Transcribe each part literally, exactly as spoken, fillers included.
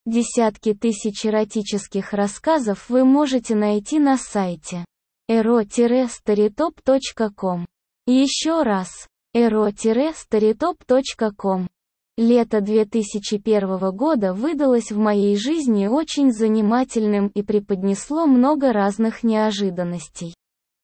Десятки тысяч эротических рассказов вы можете найти на сайте эро старитоп точка ком. Еще раз, эро старитоп точка ком. Лето две тысячи первого года выдалось в моей жизни очень занимательным и преподнесло много разных неожиданностей.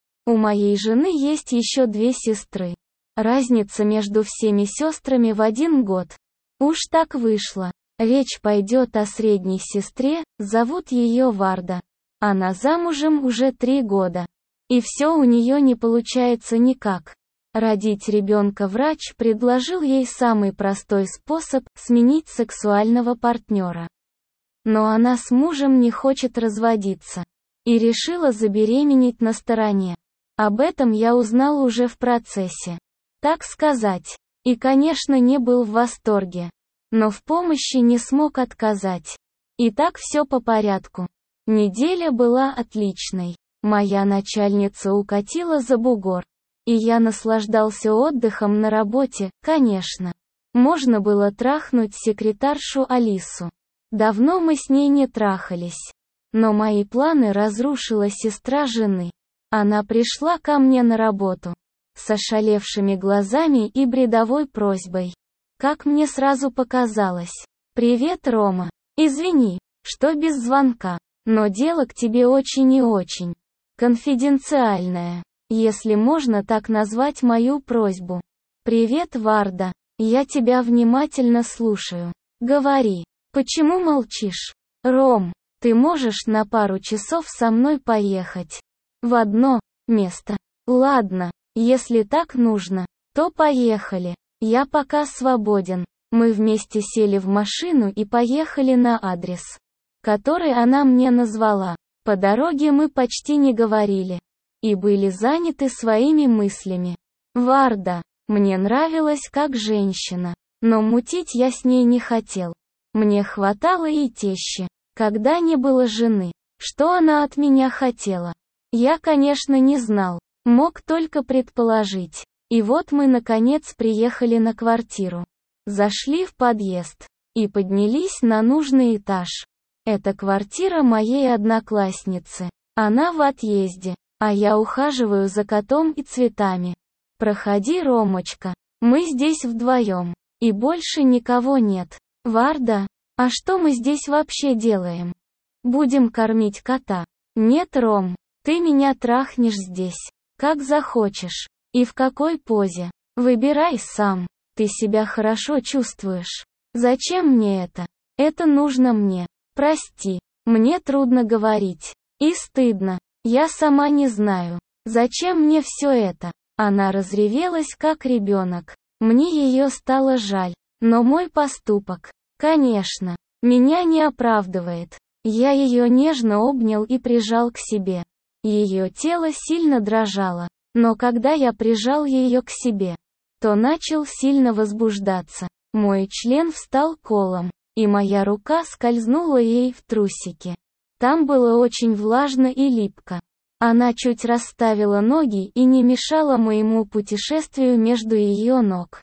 У моей жены есть еще две сестры. Разница между всеми сестрами в один год. Уж так вышло. Речь пойдет о средней сестре, зовут ее Варда. Она замужем уже три года. И все у нее не получается никак. Родить ребенка врач предложил ей самый простой способ – сменить сексуального партнера. Но она с мужем не хочет разводиться. И решила забеременеть на стороне. Об этом я узнал уже в процессе. Так сказать. И, конечно, не был в восторге. Но в помощи не смог отказать. И так все по порядку. Неделя была отличной. Моя начальница укатила за бугор. И я наслаждался отдыхом на работе, конечно. Можно было трахнуть секретаршу Алису. Давно мы с ней не трахались. Но мои планы разрушила сестра жены. Она пришла ко мне на работу. С ошалевшими глазами и бредовой просьбой. Как мне сразу показалось. «Привет, Рома. Извини, что без звонка. Но дело к тебе очень и очень конфиденциальное. Если можно так назвать мою просьбу. Привет, Варда. Я тебя внимательно слушаю. Говори. Почему молчишь? Ром, ты можешь на пару часов со мной поехать? В одно место. Ладно, если так нужно, то поехали. Я пока свободен. Мы вместе сели в машину и поехали на адрес, который она мне назвала. По дороге мы почти не говорили. И были заняты своими мыслями. Варда, мне нравилась как женщина. Но мутить я с ней не хотел. Мне хватало и тещи. Когда не было жены. Что она от меня хотела? Я, конечно, не знал. Мог только предположить. И вот мы наконец приехали на квартиру. Зашли в подъезд. И поднялись на нужный этаж. Это квартира моей одноклассницы. Она в отъезде. А я ухаживаю за котом и цветами. Проходи, Ромочка. Мы здесь вдвоем. И больше никого нет. Варда, а что мы здесь вообще делаем? Будем кормить кота. Нет, Ром, ты меня трахнешь здесь. Как захочешь. И в какой позе. Выбирай сам. Ты себя хорошо чувствуешь. Зачем мне это? Это нужно мне. Прости. Мне трудно говорить. И стыдно. Я сама не знаю. Зачем мне все это? Она разревелась как ребенок. Мне ее стало жаль. Но мой поступок, конечно, меня не оправдывает. Я ее нежно обнял и прижал к себе. Ее тело сильно дрожало. Но когда я прижал ее к себе, то начал сильно возбуждаться. Мой член встал колом, и моя рука скользнула ей в трусики. Там было очень влажно и липко. Она чуть расставила ноги и не мешала моему путешествию между ее ног.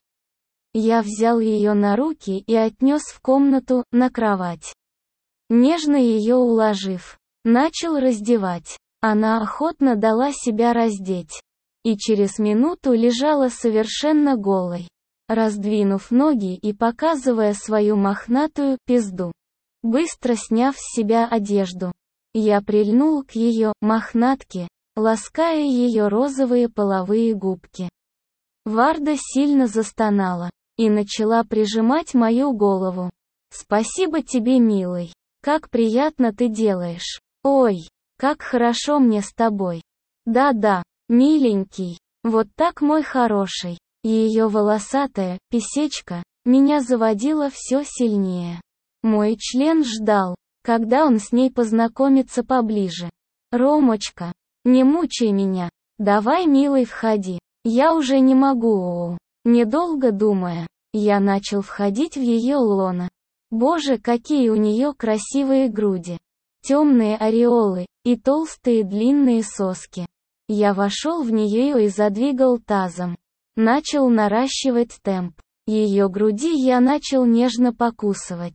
Я взял ее на руки и отнес в комнату, на кровать. Нежно ее уложив, начал раздевать. Она охотно дала себя раздеть. И через минуту лежала совершенно голой, раздвинув ноги и показывая свою мохнатую пизду. Быстро сняв с себя одежду, я прильнул к ее мохнатке, лаская ее розовые половые губки. Варда сильно застонала и начала прижимать мою голову. «Спасибо тебе, милый. Как приятно ты делаешь. Ой, как хорошо мне с тобой. Да-да, миленький. Вот так, мой хороший». Ее волосатая писечка меня заводила все сильнее. Мой член ждал, когда он с ней познакомится поближе. «Ромочка, не мучай меня. Давай, милый, входи. Я уже не могу». Недолго думая, я начал входить в ее лоно. Боже, какие у нее красивые груди. Темные ореолы и толстые длинные соски. Я вошел в нее и задвигал тазом. Начал наращивать темп. Ее груди я начал нежно покусывать.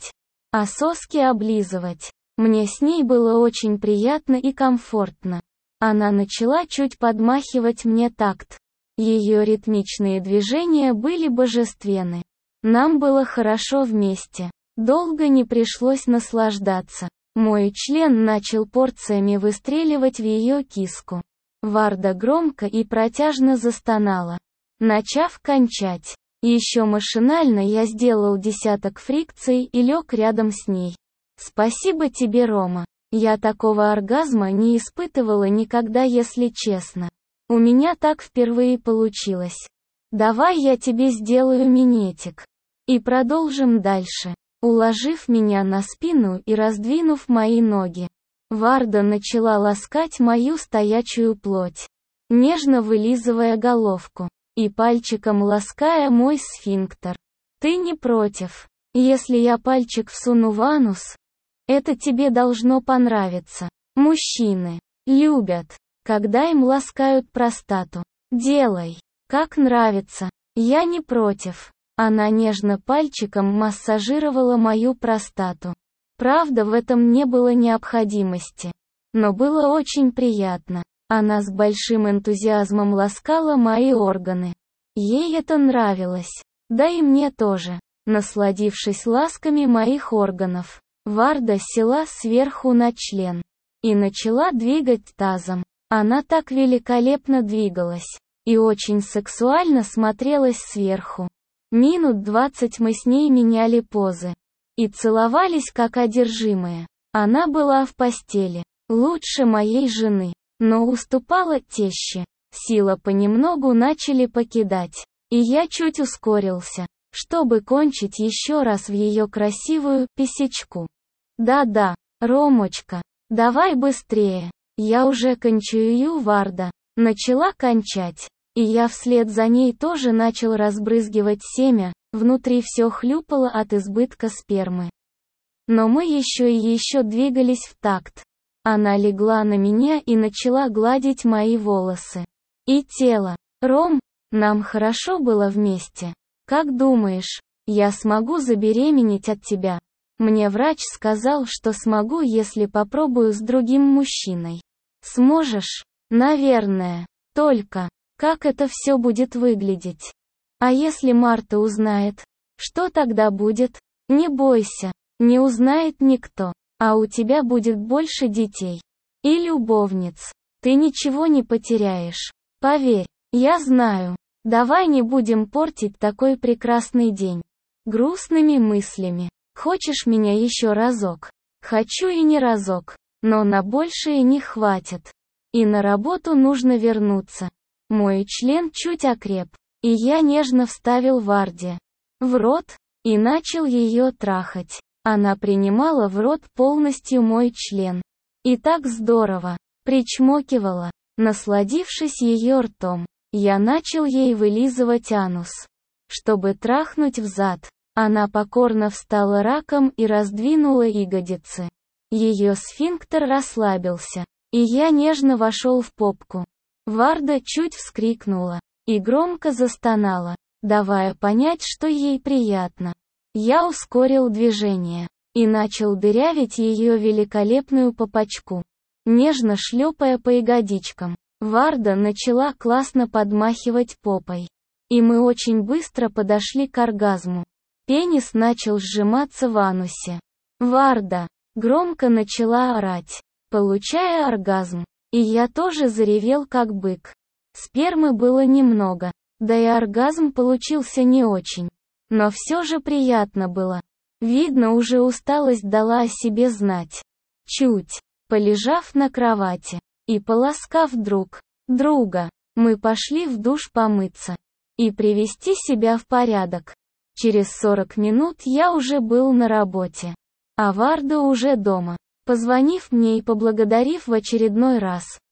а соски облизывать. Мне с ней было очень приятно и комфортно. Она начала чуть подмахивать мне такт. Ее ритмичные движения были божественны. Нам было хорошо вместе. Долго не пришлось наслаждаться. Мой член начал порциями выстреливать в ее киску. Варда громко и протяжно застонала, начав кончать. Еще машинально я сделал десяток фрикций и лег рядом с ней. Спасибо тебе, Рома. Я такого оргазма не испытывала никогда, если честно. У меня так впервые получилось. Давай я тебе сделаю минетик. И продолжим дальше. Уложив меня на спину и раздвинув мои ноги, Варда начала ласкать мою стоячую плоть, нежно вылизывая головку и пальчиком лаская мой сфинктер. Ты не против, если я пальчик всуну в анус? Это тебе должно понравиться. Мужчины любят, когда им ласкают простату. Делай, как нравится. Я не против. Она нежно пальчиком массажировала мою простату. Правда, в этом не было необходимости. Но было очень приятно. Она с большим энтузиазмом ласкала мои органы. Ей это нравилось. Да и мне тоже. Насладившись ласками моих органов, Варда села сверху на член и начала двигать тазом. Она так великолепно двигалась и очень сексуально смотрелась сверху. Минут двадцать мы с ней меняли позы и целовались как одержимые. Она была в постели, лучше моей жены, но уступала теще. Сила понемногу начали покидать, и я чуть ускорился, чтобы кончить еще раз в ее красивую писечку. Да-да, Ромочка, давай быстрее. Я уже кончаю, Варда начала кончать. И я вслед за ней тоже начал разбрызгивать семя, внутри все хлюпало от избытка спермы. Но мы еще и еще двигались в такт. Она легла на меня и начала гладить мои волосы и тело. Ром, нам хорошо было вместе. Как думаешь, я смогу забеременеть от тебя? Мне врач сказал, что смогу, если попробую с другим мужчиной. Сможешь? Наверное. Только... Как это все будет выглядеть? А если Марта узнает? Что тогда будет? Не бойся, не узнает никто, а у тебя будет больше детей. И любовниц. Ты ничего не потеряешь. Поверь, я знаю. Давай не будем портить такой прекрасный день грустными мыслями. Хочешь меня еще разок? Хочу и не разок, но на большее не хватит. И на работу нужно вернуться. Мой член чуть окреп, и я нежно вставил Варде в рот и начал ее трахать. Она принимала в рот полностью мой член. И так здорово причмокивала, насладившись ее ртом. Я начал ей вылизывать анус, чтобы трахнуть взад. Она покорно встала раком и раздвинула ягодицы. Ее сфинктер расслабился, и я нежно вошел в попку. Варда чуть вскрикнула и громко застонала, давая понять, что ей приятно. Я ускорил движение и начал дырявить ее великолепную попочку, нежно шлепая по ягодичкам. Варда начала классно подмахивать попой, и мы очень быстро подошли к оргазму. Пенис начал сжиматься в анусе. Варда громко начала орать, получая оргазм. И я тоже заревел как бык. Спермы было немного, да и оргазм получился не очень. Но все же приятно было. Видно, уже усталость дала о себе знать. Чуть полежав на кровати и поласкав друг друга, мы пошли в душ помыться и привести себя в порядок. Через сорок минут я уже был на работе, а Варда уже дома. Позвонив мне и поблагодарив в очередной раз,